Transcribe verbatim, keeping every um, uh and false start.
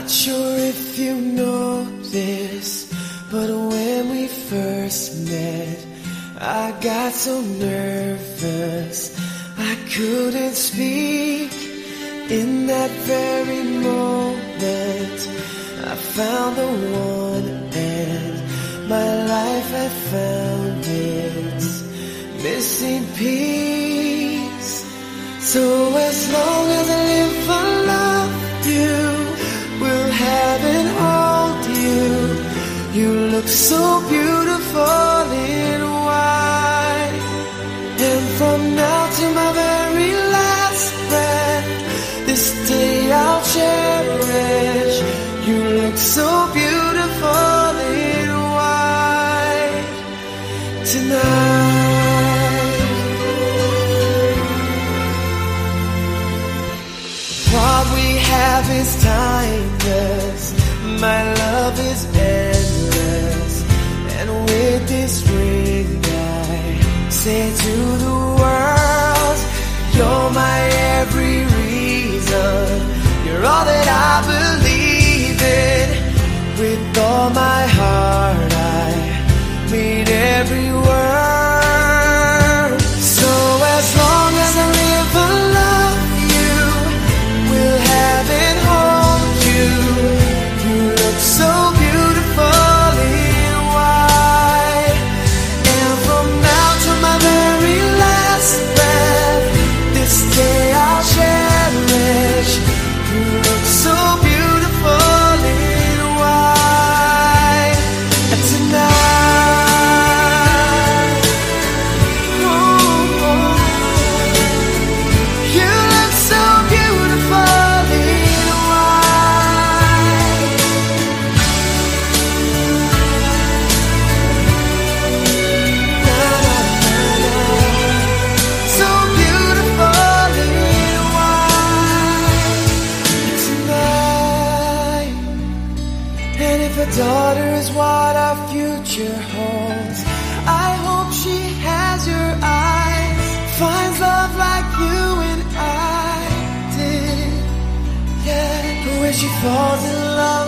Not sure if you know this, but when we first met, I got so nervous I couldn't speak. In that very moment, I found the one, and my life had found its missing piece. So as long as I live, I love you, will have and hold you. You look so beautiful in white, and from now to my very last breath, this day I'll cherish. You look so beautiful in white tonight. What we have is timeless, my love is endless, and with this ring I say to the world, you're my every reason, you're all that I believe in. With all my heart I mean every word. So as long as I live, I love you, will have and hold you. You look so beautiful in white, and from now to my very last breath, this day I'll cherish. You look so beautiful in white tonight. Ooh, you look so beautiful in white. Na, na, na, na. So beautiful in white tonight. And if a daughter is what our future holds, I hope she has your eyes, finds love like you and I did. Yeah, where she falls in love